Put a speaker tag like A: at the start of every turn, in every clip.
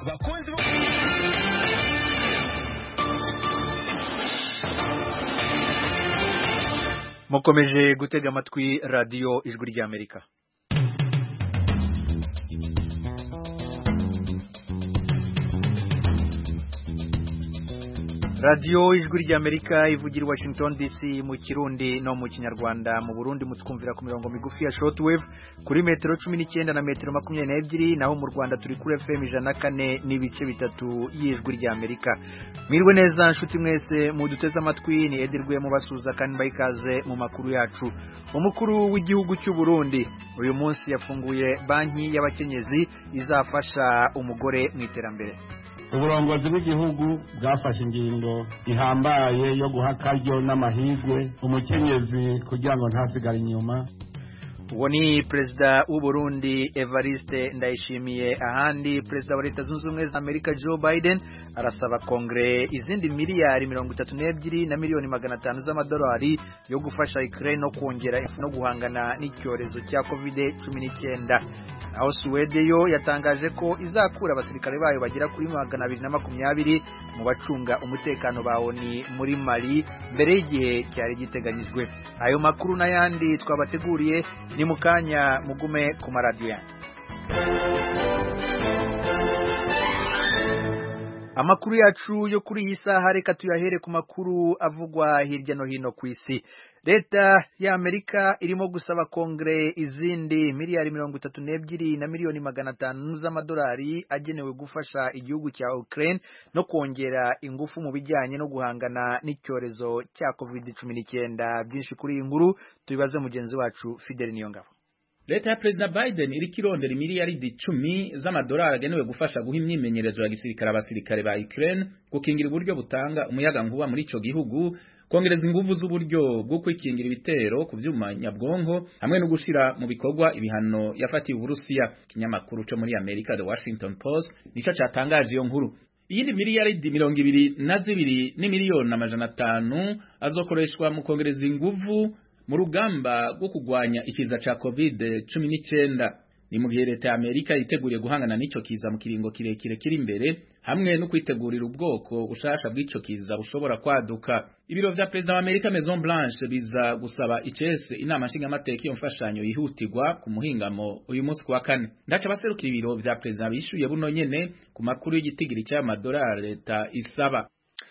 A: bakunzi
B: mukomeje gutega amatwi radio ijwi ry'Amerika. Radio ijwi ry'Amerika ivugira Washington DC mu Kirundi no mu Kinyarwanda. Mu Burundi mutwumvira ku mirongo migufi ya shortwave kuri metero 19 na metero 22, naho mu Rwanda turi kuri FM 104 n'ibice bitatu y'ijwi ry'Amerika. Mwirwe neza nshuti mwese muduteze amatwi, ni Edirwe mu basuza kandi bayikaze mu makuru yacu. Umukuru w'igihugu cy'u Burundi uyu munsi yafunguye banki y'abakenyezi izafasha umugore mu iterambere.
C: Uburongozi bw'igihugu bwafashe ingingo ihambaye yo guha akaryo n'amahirwe umukenyezi kugira ngo ntasigare inyuma.
B: Uwo ni Perezida w'u Burundi Evariste Ndayishimiye. Ahandi Perezida wa Leta Zunze Ubumwe za Amerika Joe Biden arasaba Kongre izindi miliyari 32 na miliyoni 500 z'amadolari yo gufasha Ukraine no kongera ifu no guhangana n'icyorezo cya COVID-19. Aho Suwede yo yatangaje ko izakura abasirikare bayo bagera kuri 220 mu bacunga umutekano bawoni muri Mali mbere y'igihe cyari giteganyijwe. Ayo makuru n'ayandi twabateguriye ni mukanya mugume ku maradiyo. Amakuru yacu yo kuri iyi saha reka tuyahere ku makuru avugwa hirya no hino ku isi. Leta ya Amerika irimo gusaba Kongre izindi miliyari 32 na miliyoni 500 z'amadolari agenewe gufasha igihugu cya Ukraine no kongera ingufu mu bijyanye no guhangana n'icyorezo cya COVID-19. Byinshi kuri iyi nkuru tubibaze mugenzi wacu Fidel Niyongabo.
D: Leta ya President Biden iri kirondera miliyaridi 10 z'amadolari agenewe gufasha guha imyimenyerezo ya gisirikare abasirikare ba Ukraine, gukingira uburyo butanga umuyaga nkuba muri ico gihugu, kongereza ingufu z'uburyo bwo kwikingira ibitero ku vyuma nyabwonko hamwe no gushira mu bikorwa ibihano yafatiye Uburusiya. Kinyamakuru cyo muri Amerika The Washington Post nico cyatangaje iyo nkuru. Iyindi miliyaridi 22 n'imiliyoni 500 azokoreshwa mu kongereza ingufu mu rugamba rwo kugwanya ikiza ca COVID-19. Ni mu gihe leta ya Amerika yiteguriye guhangana n'ico kiza mu kiringo kirekire kiri imbere, hamwe no kwitegurira ubwoko ushasha bw'ico kiza bushobora kwaduka. Ibiro vya President wa Amerika Maison Blanche biza gusaba icese inama nshingamateka iyo mfashanyo yihutirwa ku muhingamo uyu munsi kuwa kane. Ndaca baserukira ibiro vya President bishuye buno nyene ku makuru y'igitigiri cy'amadolari leta isaba.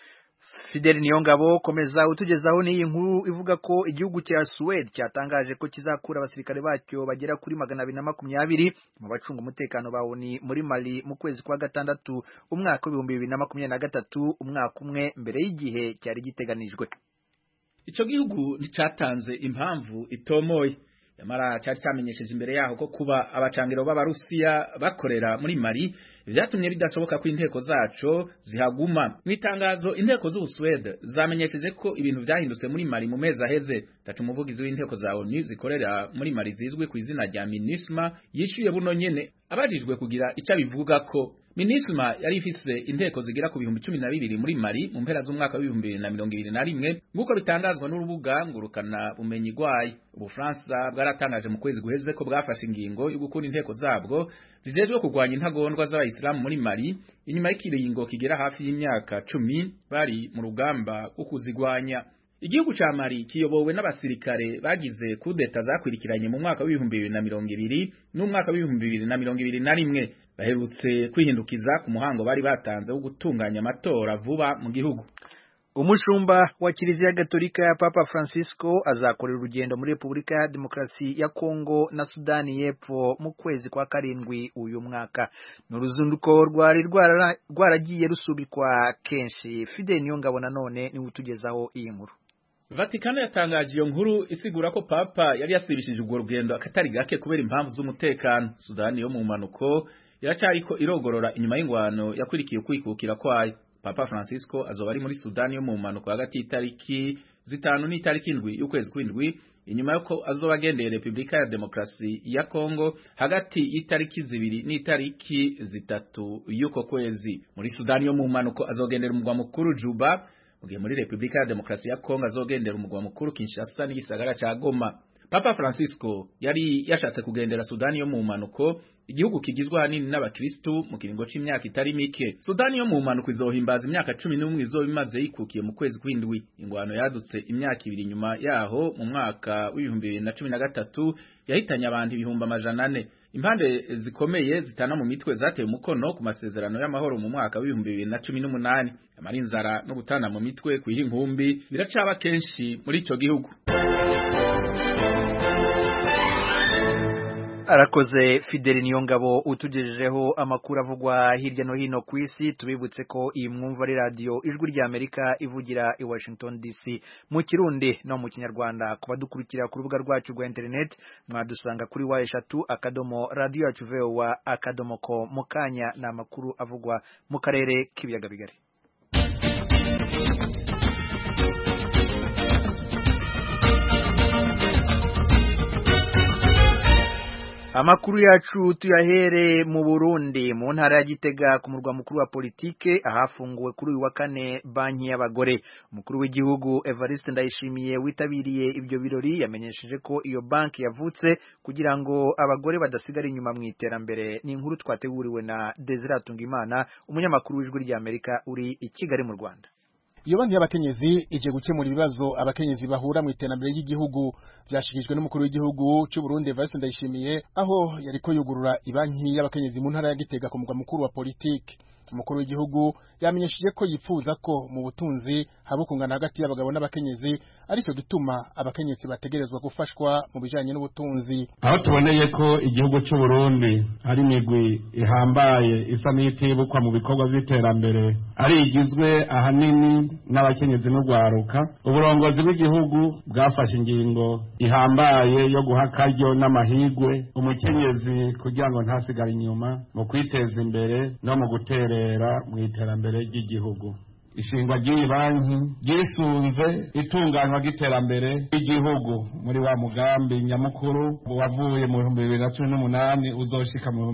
B: Fidel Niyongabo, komeza utugezaho n'iyi nkuru ivuga ko igihugu cya Suwede cyatangaje ko kizakura abasirikare bacyo bagera kuri 220 mu bacunga umutekano bawoni muri Mali mu kwezi kwa gatandatu umwaka wa 2023, umwaka umwe mbere y'igihe cyari giteganijwe.
D: Ico gihugu nticatanze impamvu itomoye, yamara cyari cyamenyesheje imbere yaho ko kuba abacangiro b'Abarusiya bakorera muri Mali vyatumye bidashoboka ko inteko zaco zihaguma. Mwitangazo inteko z'Ubusuwede zamenyesheje ko ibintu vyahindutse muri Mali mu mezi aheze. Tatu umuvugizi w'inteko za ONU zikorera muri Mali zizwe ku izina rya MINUSMA yishuye buno nyene abajijwe kugira ica bivuga ko MINUSMA yari ifise inteko zigira ku 12,000 muri Mali mu mpera z'umwaka wa 2021 nguko bitangazwa n'urubuga ngurukana bumenyi gwayi. Ubufaransa bwaratangaje mu kwezi guheze ko bwafashe ingingo yo gukura inteko zabwo zijejwe kugwanya intagondwa z'Abayisilamu muri Mali inyuma y'ikiringo kigera hafi y'imyaka 10 bari mu rugamba rwo kuzigwanya. Igihugu ca Mali kiyobowe n'abasirikare bagize kudeta zakwirikiranye mu mwaka wa 2020 n'umwaka wa 2021 baherutse kwihindukiza ku muhango bari batanze wo gutunganya amatora vuba mu gihugu.
B: Umushumba wa Kiliziya Gatolika ya Papa Francisco azakorera urugendo muri Repubulika ya Demokarasi ya Kongo na Sudani y'Epfo mu kwezi kwa karindwi uyu mwaka. N'uruzinduko rwaragiye rusubikwa kenshi. Fidel Niyongabo nanone ni utugezaho iyi nkuru.
D: Vatikano yatangaje iyo nkuru isigura ko Papa yari yasibishije urwo rugendo akatari gake kubera impamvu z'umutekano. Sudani yo mu manuko iracyariko irogorora inyuma y'ingwano yakwirikiye kwikukira kwayo. Papa Francisco azoba ari muri Sudani yo mu manuko hagati y'itariki 5 n'itariki 7 y'ukwezi kw'indwi, inyuma yuko azoba agendeye Repubulika ya Demokarasi ya Kongo hagati y'itariki 2 n'itariki 3 y'uko kwezi. Muri Sudani yo mu manuko azogendera umugwa mukuru Juba, mu gihe muri Repubulika ya Demokarasi ya Kongo azogendera umugwa mukuru Kinshasa n'igisagara ca Goma. Papa Francisco yari yashatse kugendera Sudani yo mu manuko igihugu kigizwe hanini n'abakristu mu kiringo c'imyaka itari mike. Sudani yo mu mpanuka izohimbaza imyaka 11 izoba imaze yikukiye mu kwezi kw'indwi. Ingwano yadutse imyaka 2 nyuma yaho mu mwaka w'2013 yahitanye abantu 400,000. Impande zikomeye zitana mu mitwe zateye umukono ku masezerano y'amahoro mu mwaka w'2018. Amarinzara no gutana mu mitwe kwiri inkumbi biracaba kenshi muri ico gihugu.
B: Arakoze Fidel Niyongabo utugejejeho amakuru avugwa hirya no hino ku isi. Tubibutse ko iyi mwumva ari radio Ijwi rya Amerika ivugira i Washington DC mu Kirundi no mu Kinyarwanda. Kuba dukurikira ku rubuga rwacu rwa internet mwadusanga kuri wa3.radio.voa.com. Mukanya na makuru avugwa mu karere k'ibiyaga bigari. Amakuru yacu tuyahere mu Burundi mu ntara ya Gitega ku murwa mukuru wa politike ahafunguwe kuri uyu wa kane banki y'abagore. Umukuru w'igihugu Evariste Ndayishimiye witabiriye ibyo birori yamenyesheje ko iyo banki yavutse kugira ngo abagore badasigara inyuma mu iterambere. Ni inkuru twateguriwe na Desire Tungimana, umunyamakuru w'Ijwi rya Amerika uri i Kigali mu Rwanda.
A: Iyo banki y'abakenyezi ije gukemura ibibazo abakenyezi bahura mu iterambere ry'igihugu byashikijwe n'umukuru w'igihugu cy'u Burundi Evariste Ndayishimiye aho yariko yugurura ibanki y'abakenyezi mu ntara ya Gitega ku mugwa mukuru wa politike. Umukuru w'igihugu yamenyesheje ko yipfuza ko mu butunzi habukungana hagati y'abagabo n'abakenyezi aricyo gituma abakenyezi bategerezwa gufashwa mu bijanye n'ubutunzi.
C: Aho tuboneye ko igihugu cy'u Burundi ari migwi ihambaye isa n'itibukwa mu bikorwa by'iterambere ari igizwe ahanini n'abakenyezi n'ugwaruka, uburongozi bw'igihugu bwafashe ingingo ihambaye yo guha akaryo n'amahigwe umukenyezi kugira ngo ntasigare inyuma mu kwiteza imbere no mu gutera mu iterambere ry'igihugu. Ishingwa ry'iyi banki ryisunze itunganywa ry'iterambere ry'igihugu muri wa mugambi nyamukuru wavuye mu 2018 uzoshika mu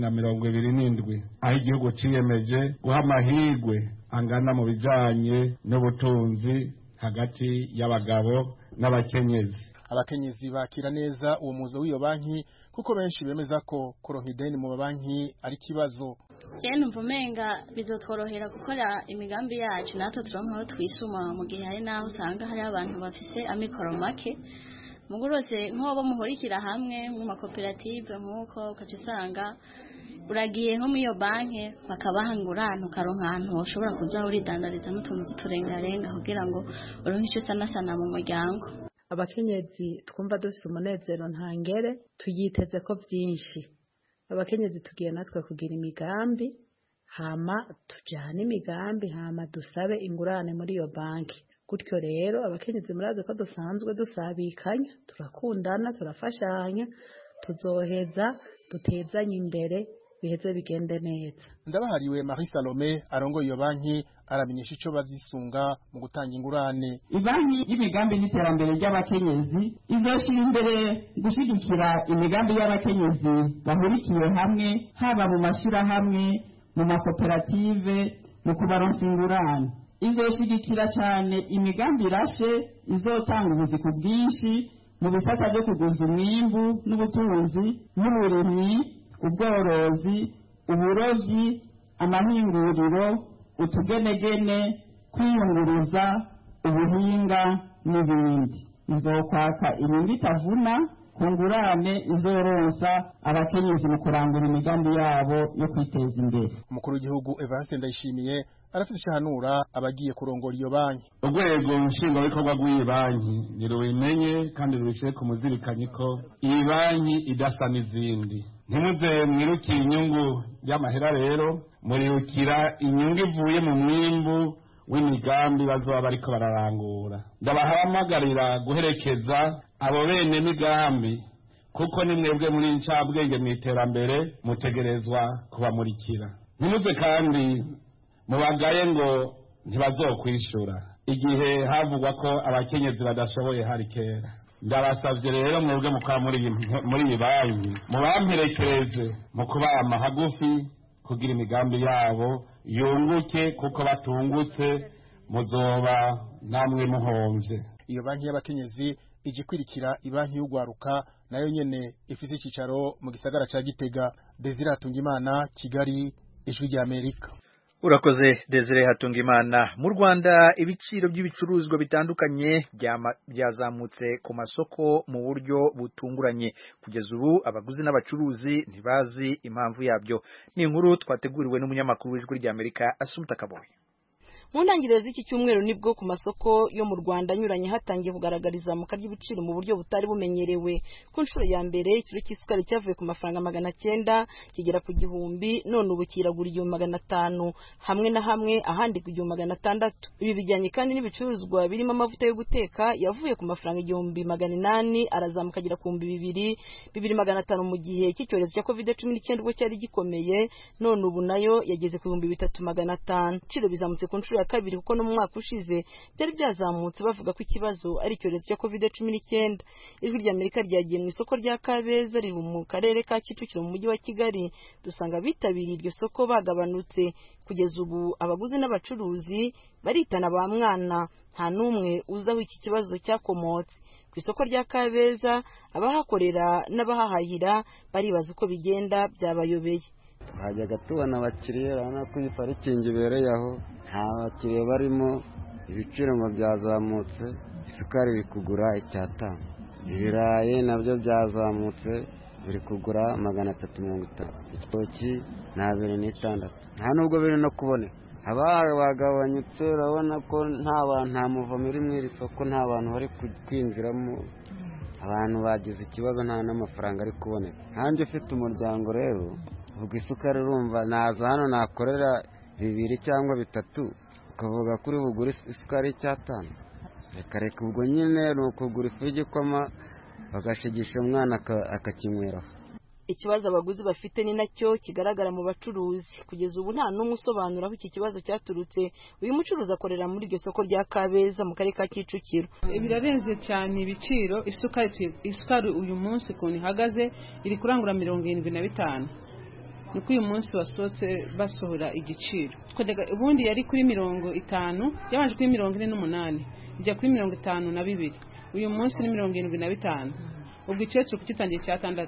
C: 2027 aho igihugu ciyemeje guha amahirwe angana mu bijanye n'ubutunzi hagati y'abagabo n'abakenyezi.
A: Abakenyezi bakira neza uwo muzo w'iyo banki kuko benshi bemeza ko kuronka ideni mu banki ari kibazo.
E: Jene mvumenga bizotworohera gukora imigambi yacu natwe turonka aho twisuma mu gihe hari naho usanga hari abantu bafise amikoro make mugurose nko muhurikira hamwe mu makoperative nkuko ukacusanga uragiye nko muri iyo banki bakabahangurana ukaronka ahantu ushobora kuza uridandariza n'utuntu turengarenga kugira ngo uronke icyo sanasana mu muryango.
F: Abakenyezi twumva dufite umunezero ntangere tuyiteze ko byinshi. Abakenyezi tugiye natwe kugira imigambi hama tujane imigambi hama dusabe ingurane muri iyo banki. Gutyo rero abakenyezi muraze ko dusanzwe dusabikanya, turakundana, turafashanya, tuzoheza dutezanye imbere biheze bigende neza.
A: Ndabahariwe Marie Salome arongo iyo banki aramenyesha ico bazisunga mu gutanga ingurane.
G: Ibanki y'imigambi n'iterambere ry'abakenyezi izoshira imbere gushigikira imigambi y'abakenyezi bahurikiye hamwe haba mu mashira hamwe mu makoperative mu kubaronsa ingurane. Izoshigikira cyane imigambi irashe izotanga ubuzi ku bwinshi mu bisata byo kuguza umwimbu n'ubutunzi n'uburimyi, ubworozi, uburovyi, amahinguriro, utugenegene, kwiyunguruza, ubuhinga n'ibindi. Izokwaka inyungu itavuna ku ngurane izoronsa abakenyezi mu kurangura imigambi yabo yo kwiteza imbere.
A: Umukuru w'igihugu Evariste Ndayishimiye arafite ishanura abagiye kurongora iyo banki.
C: Urwego nshingwabikorwa rw'iyi banki nirubimenye kandi rubishyire ku muzirikanye ko iyi banki idasa n'izindi. Ntimuze mwirukira inyungu y'amahera rero, murirukira inyungu ivuye mu mwimbu w'imigambi bazoba bariko bararangura. Ndabahamagarira guherekeza abo bene migambi kuko ni mwebwe muri ncabwenge mu iterambere mutegerezwa kubamurikira. Ntimuze kandi mubagaye ngo ntibazokwishura igihe havugwa ko abakenyezi badashoboye hari kera. Ndabasavye rero mwebwe mukaba muri iyi banki mubamperekereze mu kubama hagufi kugira imigambi yabo yunguke kuko batungutse muzoba namwe muhomvye.
A: Iyo banki y'abakenyezi ije kwirikira ibanki y'ugwaruka nayo nyene ifise icicaro mu gisagara ca Gitega. Desire Hatungimana, Kigali, Ijwi rya Amerika.
B: Urakoze Desire Hatungimana. Mu Rwanda ibiciro by'ibicuruzwa bitandukanye byazamutse ku masoko mu buryo butunguranye. Kugeza ubu abaguzi n'abacuruzi ntibazi impamvu yabyo. Ni inkuru twateguriwe n'umunyamakuru w'Ijwi rya Amerika Asumta Kaboyi.
H: Mu ntangiriro z'iki cyumweru nibwo ku masoko yo mu Rwanda anyuranye hatangiye kugaragara izamuka ry'ibiciro mu buryo butari bumenyerewe. Ku nshuro ya mbere ikiro cy'isukari cyavuye ku mafaranga 900 kigera ku 1000, none ubu kiragura 1500, hamwe na hamwe ahandi ku 1600. Ibi bijyanye kandi n'ibicuruzwa birimo amavuta yo guteka yavuye ku mafaranga 1800 arazamuka agera ku 2000, 2500 mu gihe cy'icyorezo cya COVID-19 ubwo cyari gikomeye, none ubu nayo yageze ku 3500. Ibiciro bizamutse ku nshuro ya kabiri kuko no mu mwaka ushize byari byazamutse bavuga ko ikibazo ari icyorezo cya COVID-19. Ijwi rya Amerika ryagiye mu isoko rya Kabeza riri mu karere ka Kicukiro mu mujyi wa Kigali, dusanga bitabiriye iryo soko bagabanutse. Kugeza ubu abaguzi n'abacuruzi baritana ba mwana, nta numwe uzaho iki kibazo cyakomotse. Ku isoko rya Kabeza abahakorera n'abahahahira baribaza uko bigenda byabayobeye.
I: Hajyaga tubona abakiriya urabona ko iyi parikingi ibereye aho nta bakiriya barimo, ibiciro ngo byazamutse, isukari iri kugura 500, ibirayi nabyo byazamutse biri kugura 350, igitoki 260, nta nubwo biri no kuboneka. Abahawe bagabanyutse, urabona ko nta muvumo uri mu iri soko, nta bantu bari kwinjiramo, abantu bagize ikibazo, nta n'amafaranga ari kuboneka. Nanjye ufite umuryango rero ubwo isukari urumva naza hano nakorera 2 cyangwa 3 ukavuga kuri bugura isukari 500, reka ubwo nyine ni ukugura ifu y'igikoma bagashigisha umwana akakinywera.
H: Ikibazo abaguzi bafite ni nacyo kigaragara mu bacuruzi. Kugeza ubu nta numwe usobanura aho iki kibazo cyaturutse. Uyu mucuruzi akorera muri iryo soko rya Kabeza mu karere ka Kicukiro.
J: Birarenze cyane ibiciro. Isukari uyu munsi kuntu ihagaze iri kurangura 75. Nuko uyu munsi wasohotse basohora igiciro. Ubundi yari kuri 50, yabanje kuri 48, ijya kuri 52. Uyu munsi ni 75. Ubwo icyo kugitangiye cya 6.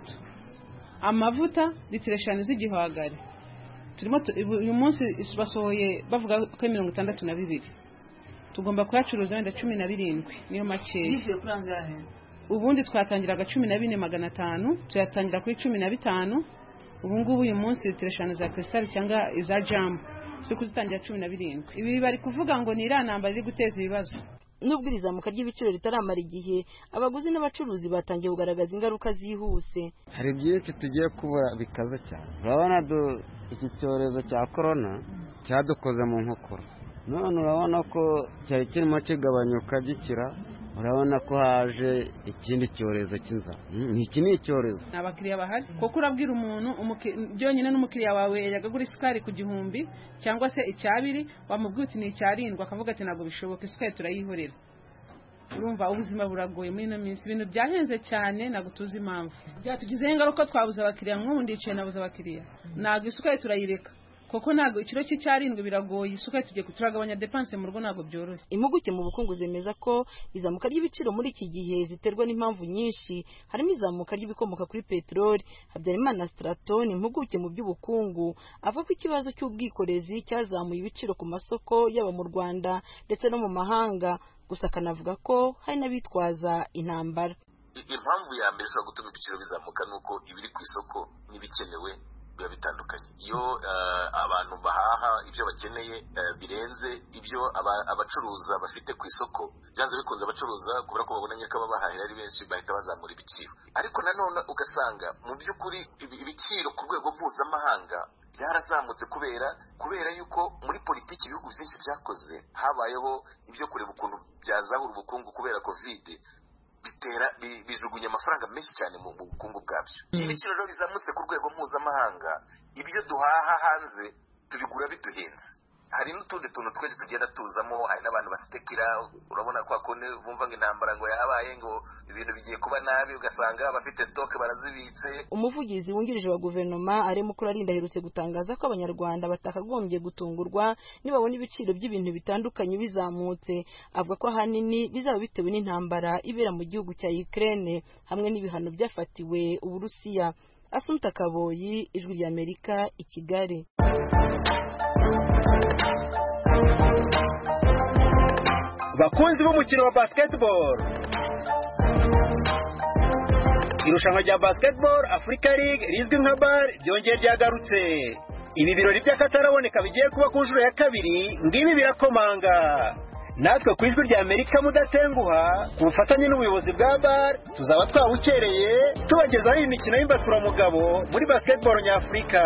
J: Amavuta litiro 5 z'igihwagari turimo uyu munsi basohoye bavuga ko 62. Tugomba kuyacuruza wenda 17 niyo makeya.
H: Yishyuye kuri angahe?
J: Ubundi twatangiraga 14,500 tuyatangira kuri 15. Ubu ngubu uyu munsi litiro 5 za Crystal cyangwa iza Jumbo zo kuzitangira 17. Ibi bari kuvuga ngo ni iranamba riri guteza ibibazo.
H: Nubwo izamuka ry'ibiciro ritaramara igihe, abaguzi n'abacuruzi batangiye kugaragaza ingaruka zihuse.
I: Hari byinshi tugiye kubura bikaze cyane. Urabona iki cyorezo cya corona cyadukoze mu nkokora, none urabona ko cyari kirimo kigabanyuka gikira, urabona ko haje ikindi cyorezo cy'inzara. Iki ni icyorezo.
J: Abakiriya bahari kuko urabwira umuntu byonyine n'umukiriya wawe yagagura isukari ku 1000 cyangwa se 200, wamubwira uti ni 7, akavuga ati ntabwo bishoboka, isukari turayihorera. Urumva ubuzima buragoye muri ino minsi, ibintu byahenze cyane, ntabwo tuzi impamvu. Byatugizeho ingaruka, twabuze abakiriya, mwundice nabuze abakiriya. Ntabwo isukari turayireka koko, ntabwo ikiro cy'7 biragoye, isukari tugiye kuturagabanya dépense mu rugo, ntabwo byoroshye.
H: Impuguke mu bukungu zemeza ko izamuka ry'ibiciro muri iki gihe ziterwa n'impamvu nyinshi, harimo izamuka ry'ibikomoka kuri peteroli. Habyarimana Straton, impuguke mu by'ubukungu, avuga ko ikibazo cy'ubwikorezi cyazamuye ibiciro ku masoko yaba mu Rwanda ndetse no mu mahanga, gusa akanavuga ko hari n'abitwaza intambara.
K: Impamvu ya mbere ishobora gutuma ibiciro bizamuka nuko ibiri ku isoko n'ibikenewe biba bitandukanye. Iyo abantu bahaha ibyo bakeneye birenze ibyo abacuruza bafite ku isoko, byanze bikunze abacuruza kubera ko babonanye ko abahahira ari benshi bahita bazamura ibiciro. Ariko nanone ugasanga mu by'ukuri ibiciro ku rwego mpuzamahanga byarazamutse kubera yuko muri politiki ibihugu byinshi byakoze, habayeho ibyo kureba ukuntu byazahura ubukungu kubera covid, bijugunya amafaranga menshi cyane mu bukungu bwabyo. Ibiciro rero bizamutse ku rwego mpuzamahanga, ibyo duhaha hanze tubigura biduhenze, hari n'utundi tuntu twese tugenda tuzamo, hari n'abantu basitekera, urabona kwa kone bumva ngo intambara ngo yabaye ngo ibintu bigiye kuba nabi, ugasanga abafite stock barazibitse.
H: Umuvugizi wungirije wa guverinoma Alain Mukurarinda aherutse gutangaza ko abanyarwanda batakagombye gutungurwa nibabona ibiciro by'ibintu bitandukanye bizamutse. Avuga ko ahanini bizaba bitewe n'intambara ibera mu gihugu cya Ukraine hamwe n'ibihano byafatiwe Uburusiya. Asumta Kaboyi, Ijwi ry'Amerika, i Kigali.
L: Bakunzi b'umukino wa basketball, irushanwa rya Basketball Africa League rizwi nka BAL byongeye byagarutse. Ibi birori by'akataraboneka bigiye kuba ku nshuro ya kabiri, ngibi birakomanga. Natwe ku Ijwi ry'Amerika mudatenguha, ku bufatanye n'ubuyobozi bwa BAL, tuzaba twabukereye tubagezaho imikino y'imbaturaramugabo muri basketball nyafurika.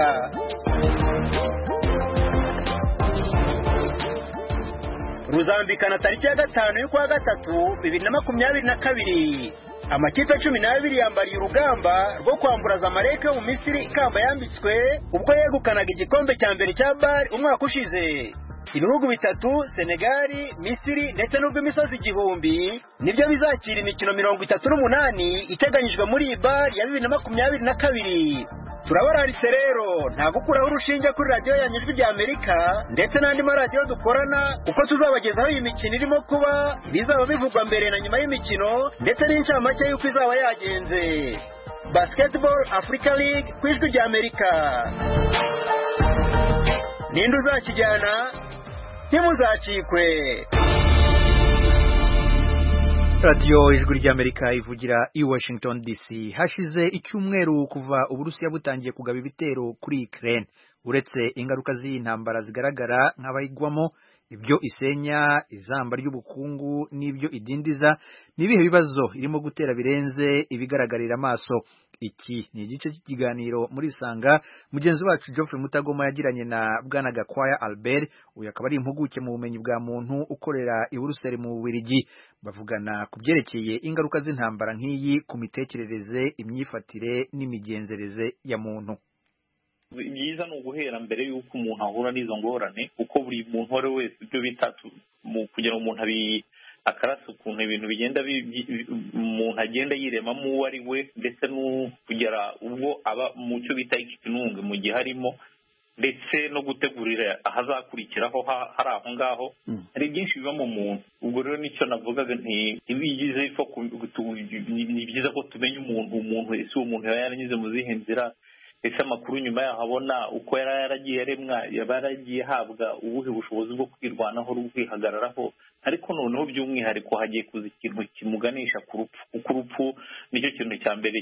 L: Ruzambikana tariki ya 5 y'ukwa gatatu 2022. Amakipe 12 yambariye urugamba rwo kwambura Zamalek mu Misiri ikamba yambitswe ubwo yegukanaga igikombe cya mbere cya BAL umwaka ushize. Ibihugu bitatu, Senegal, Misiri ndetse n'ubw'imisozi igihumbi nibyo bizakira imikino 38 iteganyijwe muri BAL ya 2022. Turabararitse rero nta gukuraho urushinge kuri radio ya Ijwi ry'Amerika ndetse n'andi maradiyo dukorana, kuko tuzabagezaho iyi mikino irimo kuba, ibizaba bivugwa mbere na nyuma y'imikino ndetse n'incamake y'uko izaba yagenze. Basketball Africa League ku Ijwi ry'Amerika. Ninde uzakijyana? Ntimuzacikwe.
B: Radio Ijwi ry'Amerika ivugira i Washington DC. Hashize icyumweru kuva Uburusiya butangiye kugaba ibitero kuri Ukraine. Uretse ingaruka z'intambara zigaragara nk'abayigwamo, ibyo isenya, izamba ry'ubukungu n'ibyo idindiza, nibihe bibazo irimo gutera birenze ibigaragarira amaso. Iki ni igice cy'ikiganiro muri Sanga mugenzi wacu Geoffrey Mutagoma yagiranye na Bwana Gakwaya Albert, uyu akaba ari impuguke mu bumenyi bwa muntu ukorera i Buruseli mu Bubiligi. Bavugana ku byerekeye ingaruka z'intambara nk'iyi ku mitekerereze, imyifatire n'imigenzereze ya muntu.
M: Byiza no guhera mbere yuko umuntu ahura n'izo ngorane, kuko buri muntu wari wese ibyo bitatu kugira ngo umuntu akarasa ukuntu ibintu bigenda umuntu agenda yiremamo uwo ari we, ndetse no kugera ubwo aba mu cyo bita ikinunge mu gihe harimo, ndetse no gutegurira ahazakurikiraho hari aho ngaho. Hari byinshi biba mu muntu. Ubwo rero nicyo navugaga nti ibigize ni byiza ko tumenya umuntu ese uwo muntu yaranyuze mu zihe nzira, ese amakuru nyuma yaho abona uko yaragiye aremwa, yaragiye habwa ubuhe bushobozi bwo kwirwanaho no kwihagararaho. Ariko noneho by'umwihariko hagiye kuza ikintu kimuganisha ku rupfu, kuko urupfu nicyo kintu cya mbere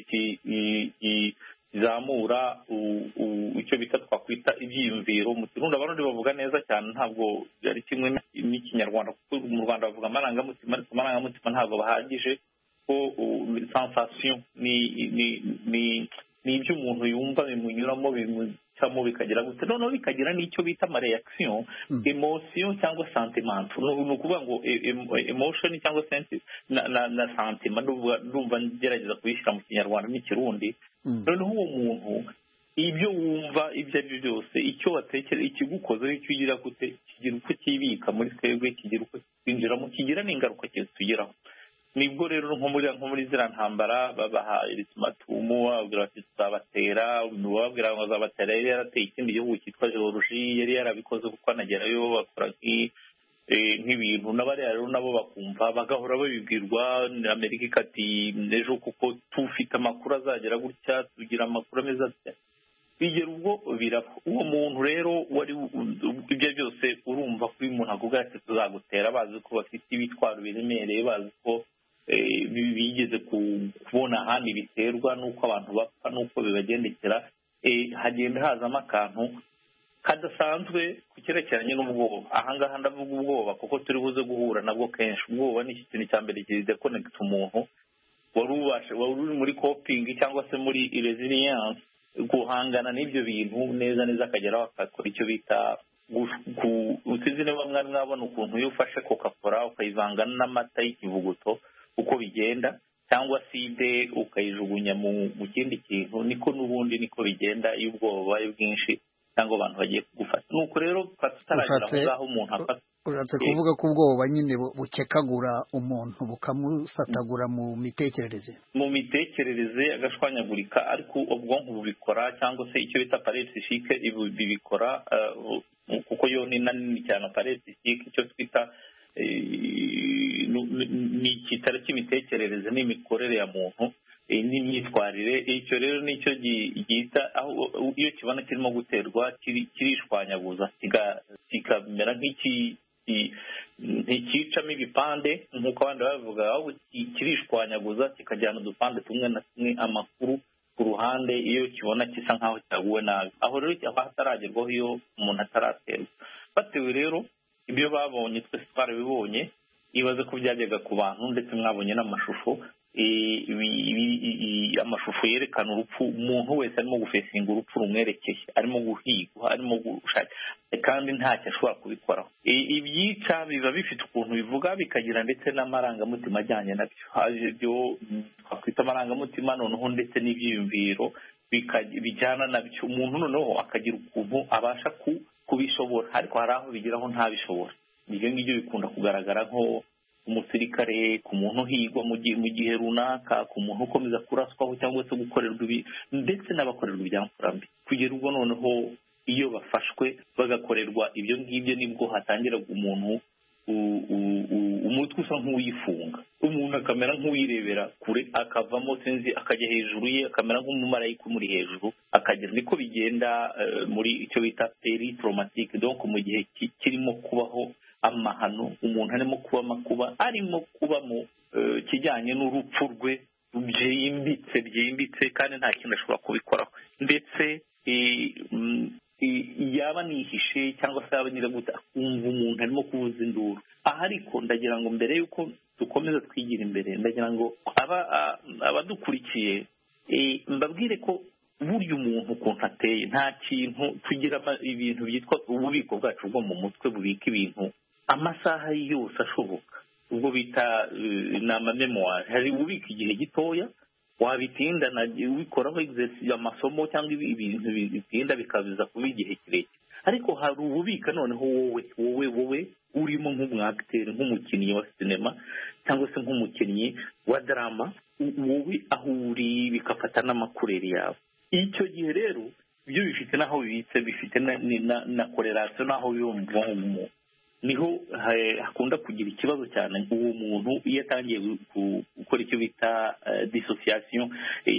M: kizamura icyo bita twakwita ibyiyumviro. Mu Kirundi abarundi bavuga neza cyane, ntabwo ari kimwe n'ikinyarwanda, kuko mu Rwanda bavuga amarangamutima, ariko amarangamutima ntabwo bahagije, ko sensation ni ibyo umuntu yumva bimunyuramo, bimucamo bikagira gute, noneho bikagira n'icyo bita amareaction, emotion cyangwa sentiment. Ni ukuvuga ngo emotion cyangwa na sentiment, ndumva ngerageza kubishyira mu Kinyarwanda n'ikirundi. Noneho uwo muntu ibyo wumva ibyo ari byo byose, icyo watekereza, ikigukozeho, icyo ugira gute, kigira uko kibika muri twebwe, kigira uko kwinjiramo, kigira n'ingaruka kitugeraho. Nibwo rero nko muri zira ntambara babaha ultimatumu, babwira bati tuzabatera, babwira ngo zabatera. Yari yarateye ikindi gihugu cyitwa Georgia, yari yarabikoze kuko anagerayo bakora nk'ibintu, n'abariya rero nabo bakumva, bagahora babibwirwa Amerika ikati ejo kuko tufite amakuru azagera gutya, tugira amakuru ameze atya, bigera ubwo birapfa. Uwo muntu rero wari ibyo byose urumva ko uyu muntu avuga ati tuzagutera, bazi ko bafite ibitwaro biremereye, bazi ko bigeze kubona ahandi biterwa n'uko abantu bapfa n'uko bibagendekera. Hagenda hazamo akantu kadasanzwe ku cyerekeranye n'ubwoba. Ahangaha ndavuga ubwoba kuko turi buze guhura nabwo kenshi. Ubwoba ni ikintu cya mbere kidekonekita umuntu wari uri muri coping cyangwa se muri resilience, guhangana n'ibyo bintu neza akageraho akakora icyo bita usize niba mwabona ukuntu iyo ufashe Coca-Cola ukayivanga n'amata y'ikivuguto uko bigenda, cyangwa side ukayijugunya mu kindi kintu, niko n'ubundi niko bigenda iyo ubwoba bubaye bwinshi. cyangwa abantu bagiye kugufata nuko rero tutaragera aho ngaho umuntu afata
N: uretse kuvuga ko ubwoba nyine bukekagura umuntu bukamusatagura mu mitekerereze agashwanyagurika ariko ubwonko bubikora cyangwa se icyo bita paresse psychique bibikora kuko yo ni nini cyane paresse psychique icyo twita ni icyitaro cy'imitekerereze n'imikorere ya muntu n'imyitwarire icyo rero nicyo gihita aho iyo kibona kirimo guterwa kirishwanyaguza kikamera ntikicamo ibipande nk'uko abandi babivuga ahubwo kirishwanyaguza kikajyana udupande tumwe na tumwe amakuru ku ruhande iyo kibona kisa nk'aho cyaguwe nabi aho rero hataragerwaho iyo umuntu ataraterwa batewe rero ibyo babonye twese twarabibonye ibaze ko byajyaga ku bantu ndetse mwabonye n'amashusho amashusho yerekana urupfu umuntu wese arimo gufesinga urupfu rumwerekeye arimo guhigwa arimo gushaka kandi ntacyo ashobora kubikoraho ibyica biba bifite ukuntu bivuga bikagira ndetse n'amarangamutima ajyanye nabyo haje byo twakwita amarangamutima noneho ndetse n'ibyiyumviro bijyana nabyo umuntu noneho akagira ukuntu abasha kubishobora ariko hari aho bigeraho ntabishobora ibyo ngibyo bikunda kugaragara nko umusirikare ku muntu uhigwa mu gihe runaka ku muntu ukomeza kuraswaho cyangwa se gukorerwa ibi ndetse n'abakorerwa ibyamfurambi kugera ubwo noneho iyo bafashwe bagakorerwa ibyo ngibyo nibwo hatangira umuntu umutwe usa nk'uwifunga umuntu akamera nk'uwirebera kure akavamo sinzi akajya hejuru ye akamera nk'umumarayika umuri hejuru akagera niko bigenda muri icyo bita peri traumatique donc mu gihe kirimo kubaho amahano umuntu arimo kuba amakuba arimo kuba mu kijyanye n'urupfu rwe byimbitse kandi nta kintu ashobora kubikoraho ndetse yaba nihishe cyangwa se yaba nyiraguta akumva umuntu arimo kuvuza induru aha ariko ndagira ngo mbere y'uko dukomeza twigira imbere ndagira ngo abadukurikiye mbabwire ko burya umuntu ukuntu ateye nta kintu tugira ibintu byitwa ububiko bwacu bwo mu mutwe bubika ibintu amasaha yose ashoboka ubwo bita ni amamemoire hari ububika igihe gitoya wabitindana ubikoraho amasomo cyangwa ibintu bitinda bikabiza kuba igihe kirekire ariko hari ububika noneho wowe urimo nk'umwagiteri nk'umukinnyi wa sinema cyangwa se nk'umukinnyi wa drama wowe aho uri bigafata n'amakureri yawe icyo gihe rero ibyo bifite n'aho bibitse bifite na korelasiyo n'aho biba mu bwonko niho hakunda kugira ikibazo cyane uwo muntu iyo atangiye gukora icyo bita dissociation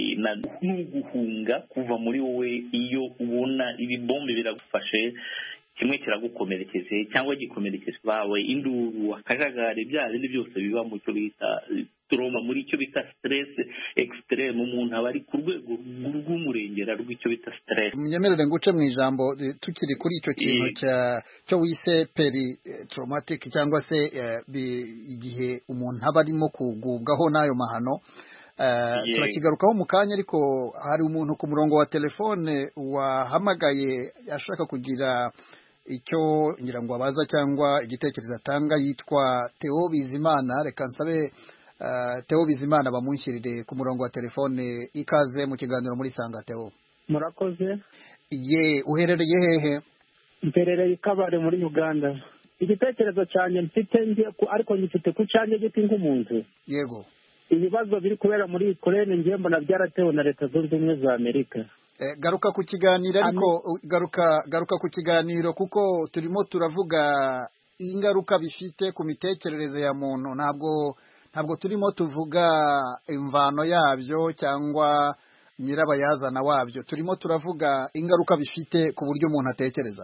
N: n'uguhunga kuva muri wowe iyo ubona ibibombe biragufashe kimwe kiragukomerekeje cyangwa gikomerekeje bawe induru akajagari bya bindi byose biba mu cyo bita trauma muri icyo bita stress extreme umuntu aba ari ku rwego rw'umurengera rw'icyo bita stress munyemerere nguce mu ijambo tukiri kuri icyo kintu cyo wise peri traumatic cyangwa se igihe umuntu aba arimo kugubwaho n'ayo mahano turakigarukaho mu kanya ariko hari umuntu ku murongo wa telefone wahamagaye ashaka kugira icyo ngira ngo abaza cyangwa igitekerezo atanga yitwa Theo Bizimana reka nsabe Theo Bizimana bamunshyirire ku murongo wa telefone ikaze mu kiganiro muri Sanga Theo
O: murakoze
N: uherereye hehe
O: mperereye Kabare muri Uganda igitekerezo cyane mfite ariko ngifite ku cyanye giti nk'umuntu
N: yego
O: ibibazo biri kubera muri Ukraine ngiye mbona byaratewe na Leta Zunze Ubumwe za Amerika
N: garuka ku kiganiro ariko garuka ku kiganiro kuko turimo turavuga ingaruka bifite ku mitekerereze ya muntu ntabwo turimo tuvuga imvano yabyo cyangwa nyirabayazana wabyo turimo turavuga ingaruka bifite ku buryo umuntu atekereza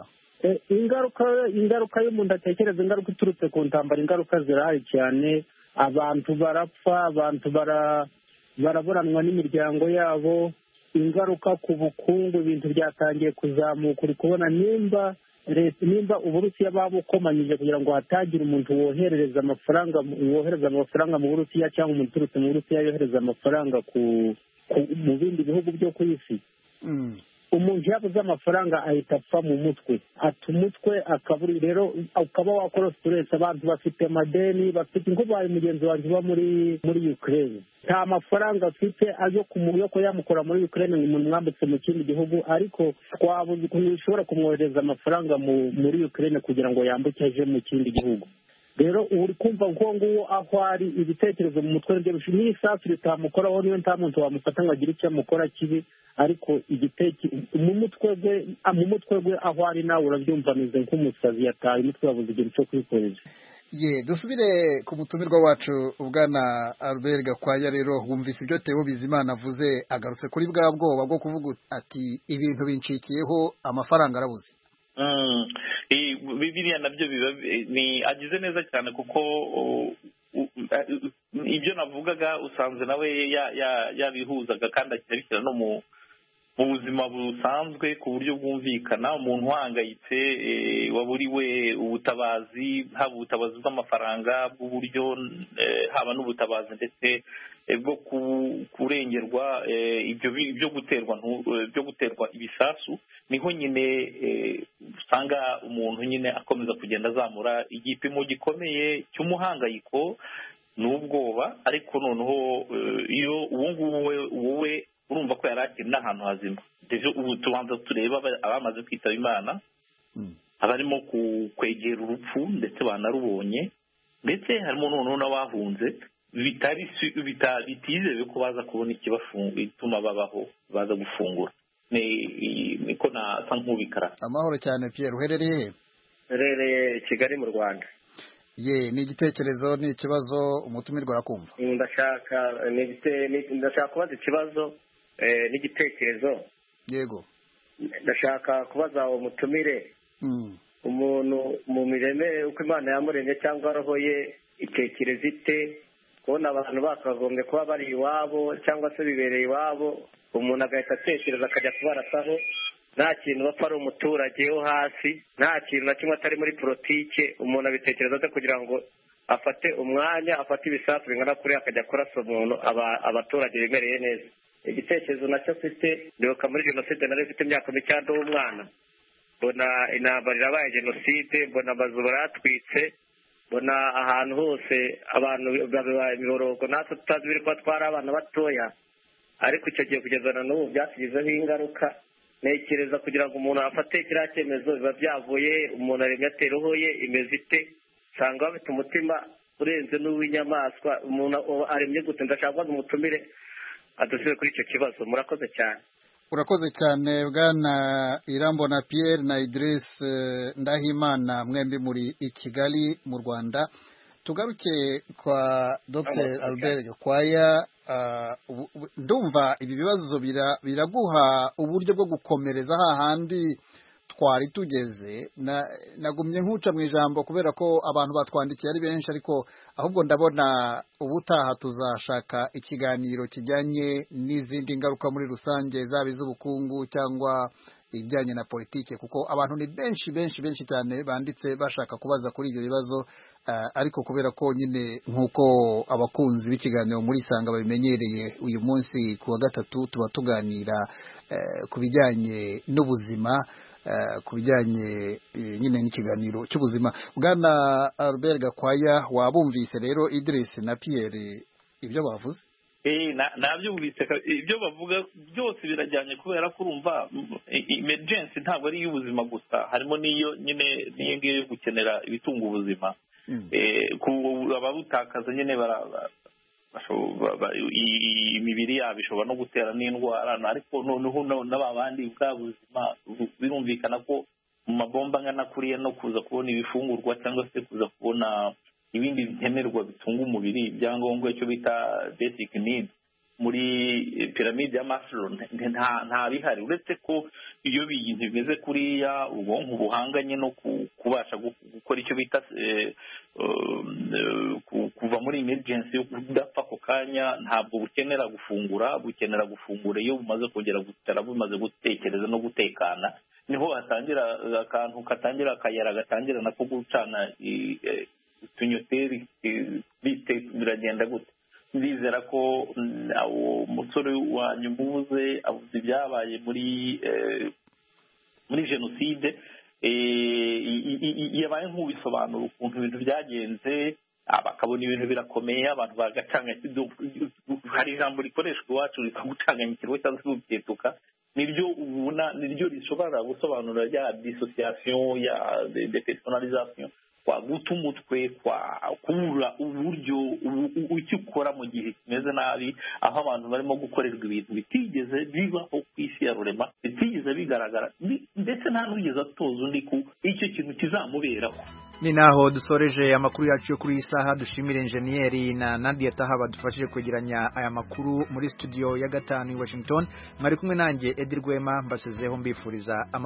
O: ingaruka y'umuntu atekereza ingaruka iturutse ku ntambara ingaruka zirahari cyane abantu barapfa abantu baraburanwa n'imiryango yabo ingaruka ku bukungu ibintu byatangiye kuzamuka uri kubona nimba Uburusiya babukomanyije kugira ngo hatagira umuntu wohereza amafaranga mu Burusiya cyangwa umuntu uturutse mu Burusiya yohereza amafaranga mu bindi bihugu byo ku isi umuntu yabuze amafaranga ahita apfa mu mutwe, ata umutwe akaburi. Rero ukaba wakora stress, abantu bafite amadeni, bafite nk'ubaye mugenzi wanjye uba muri Ukraine, nta mafaranga afite ayo ko yamukora muri Ukraine ngo umuntu mwambutse mu kindi gihugu, ariko twabuze ukuntu bishobora kumwohereza amafaranga muri Ukraine kugira ngo yambuke aje mu kindi gihugu. Rero uri kumva ngo nguwo aho ari ibitekerezo mu mutwe nibyo n'isasu ritamukoraho, niyo nta muntu wamufata ngo agire icyo amukora kibi, ariko mu mutwe gwe aho ari nawe urabyumva ameze nk'umusazi yataye umutwe, yabuze igihe cyo kwikorera.
A: Dusubire ku mutumirwa wacu Bwana Albert Gakwaya. Rero wumvise ibyo Theo Bizimana avuze, agarutse kuri bwa bwoba bwo kuvuga ati ibintu bincikiyeho, amafaranga arabuze.
M: Biriya nabyo ni agize neza cyane, kuko ibyo navugaga usanze nawe yabihuzaga kandi akabishyira no mu buzima busanzwe ku buryo bwumvikana. Umuntu uhangayitse waburiwe ubutabazi, haba ubutabazi bw'amafaranga bw'uburyo, haba n'ubutabazi ndetse bwo kurengerwa ibyo guterwa ibisasu, niho nyine usanga umuntu nyine akomeza kugenda azamura igipimo gikomeye cy'umuhangayiko n'ubwoba. Ariko noneho iyo wowe urumva ko yari akiri n'ahantu hazima, ubu tubanza tureba abamaze kwitaba Imana, abarimo kwegera urupfu ndetse banarubonye, ndetse harimo noneho n'abahunze bitizewe ko baza kubona ituma babaho, baza gufungura. Niko nasa nk'ubikara.
A: Amahoro cyane. Pierre, uherereye?
P: Uherereye Kigali mu Rwanda.
A: Ni igitekerezo, ni ikibazo, umutumirwa arakumva.
P: Ndashaka kubaza ikibazo n'igitekerezo.
A: Yego.
P: Ndashaka kubaza umutumire, umuntu mu mireme uko Imana yamuremye cyangwa roho ye itekereza ite kubona abantu bakagombye kuba bari iwabo cyangwa se bibereye iwabo, umuntu agahita atekereza akajya kubarasaho, nta kintu bapfa, ari umuturage wo hasi, nta kintu na kimwe atari muri politike. Umuntu abitekereza ate kugira ngo afate umwanya, afate ibisasu bingana kuri akajya kurasa umuntu abaturage bimereye neza? Igitekerezo nacyo afite, ndibuka muri jenoside nari mfite imyaka 9 w'umwana, mbona intambara irabaye jenoside, mbona amazu baratwitse, mbona ahantu hose abantu babaye imiborogo, natwe tutazi biri kuba twari abana batoya, ariko icyo gihe kugeza na n'ubu byatugizeho ingaruka. Ntekereza kugira ngo umuntu afate kiriya cyemezo biba byavuye, umuntu aremye ate, roho ye imeze ite, usanga bafite umutima urenze n'uw'inyamaswa. Umuntu aremye gute? Ndashaka kubaza umutumire adusubize kuri icyo kibazo. Murakoze cyane.
A: Urakoze cyane Bwana Irambona Pierre na Idris Ndahimana, mwembi muri i Kigali mu Rwanda. Tugaruke kwa Dr. Albert Gakwaya. Ndumva ibi bibazo biraguha uburyo bwo gukomereza hahandi twari tugeze. Nagumye nkuca mu ijambo kubera ko abantu batwandikiye ari benshi, ariko ahubwo ndabona ubutaha tuzashaka ikiganiro kijyanye n'izindi ngaruka muri rusange, zaba iz'ubukungu cyangwa ibijyanye na politike, kuko abantu ni benshi cyane banditse bashaka kubaza kuri ibyo bibazo. Ariko kubera ko nyine nk'uko abakunzi b'ikiganiro muri Isanga babimenyereye, uyu munsi ku wa gatatu tuba tuganira ku bijyanye n'ubuzima, ku bijyanye nyine n'ikiganiro cy'ubuzima. Bwana Albert Gakwaya, wabumvise rero Idris na Pierre ibyo bavuze?
M: Nabyumvise. Ibyo bavuga byose birajyanye, kubera ko urumva emergency ntabwo ari iy'ubuzima gusa, harimo n'iyo nyine n'iyo ngiyo yo gukenera ibitunga ubuzima. Ababutakaza nyine imibiri yabo ishobora no gutera n'indwara, ariko noneho n'abandi bwa buzima birumvikana ko mu mabomba angana kuriya no kuza kubona ibifungurwa cyangwa se kuza kubona ibindi bikenerwa bitunga umubiri, ibyangombwa icyo bita basic needs, muri piramide ya Maslow nta bihari. Uretse ko iyo bintu bimeze kuriya, ubwonko buhanganye no kubasha gukora icyo bita kuva muri emergency yo kudapfa ako kanya, ntabwo bukenera gufungura iyo bumaze kongera gutara, bumaze gutekereza no gutekana, niho hatangira akantu katangira akayara gatangira nako gucana utunyoteri biragenda gute. ndizera ko uwo musore wanyu muvuze avuze ibyabaye muri jenoside yabaye nk'ubisobanura ukuntu ibintu byagenze bakabona ibintu birakomeye abantu bagacanga hari ijambo rikoreshwa iwacu rikagucanganya ikirwa cyangwa se gukituka niryo ubona niryo rishobora gusobanura ya dissociation ya depersonalisation kwa guta umutwe kwa kubura uburyo icyo ukora mu gihe kimeze nabi aho abantu barimo gukorerwa ibintu bitigeze bibaho ku isi ya rurema bitigeze bigaragara ndetse nta n'ugeze atoza undi ku icyo kintu kizamuberaho.
B: Ni naho dusoreje amakuru yacu yo kuri isaha. Dushimire engineer na Nadia Taha badufashije kwegeranya aya makuru muri studio ya 5 i Washington. Mwari kumwe nanjye Edir Gwema mbasezeho mbifuriza